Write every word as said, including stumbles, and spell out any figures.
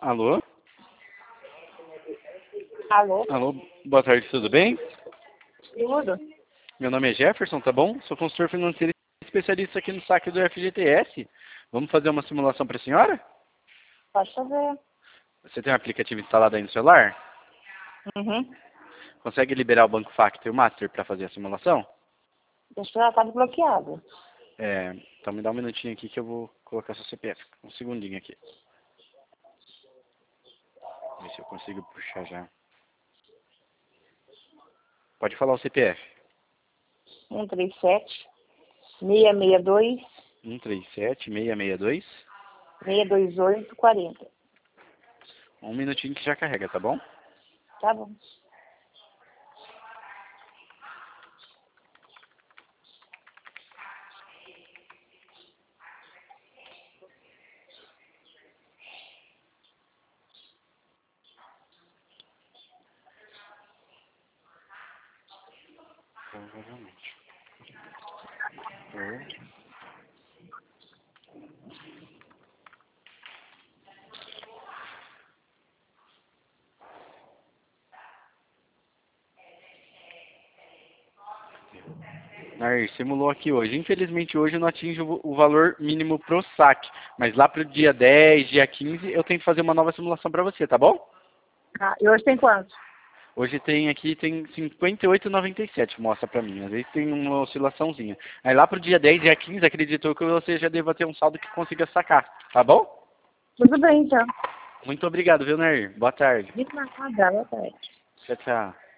Alô? Alô? Alô, boa tarde, tudo bem? Tudo? Meu nome é Jefferson, tá bom? Sou consultor financeiro e especialista aqui no saque do F G T S. Vamos fazer uma simulação para a senhora? Pode fazer. Você tem um aplicativo instalado aí no celular? Uhum. Consegue liberar o Banco Factor e o Master para fazer a simulação? Deixa eu estar desbloqueado. É, então me dá um minutinho aqui que eu vou colocar seu C P F. Um segundinho aqui. Ver se eu consigo puxar já. Pode falar o C P F. um três sete, seis seis dois, um três sete, seis seis dois. seis dois oito, quarenta. Um minutinho que já carrega, tá bom? Tá bom. Provavelmente. Ou... Aí, simulou aqui hoje. Infelizmente hoje eu não atinjo o valor mínimo pro saque. Mas lá pro dia dez, dia quinze, eu tenho que fazer uma nova simulação para você, tá bom? Ah, e hoje tem quanto? Hoje tem aqui, tem cinquenta e oito e noventa e sete, mostra pra mim. Às vezes tem uma oscilaçãozinha. Aí lá pro dia dez, dia quinze, acreditou que você já deva ter um saldo que consiga sacar, tá bom? Tudo bem, então. Muito obrigado, viu, Nair? Boa tarde. De nada, boa tarde. Tchau, tchau.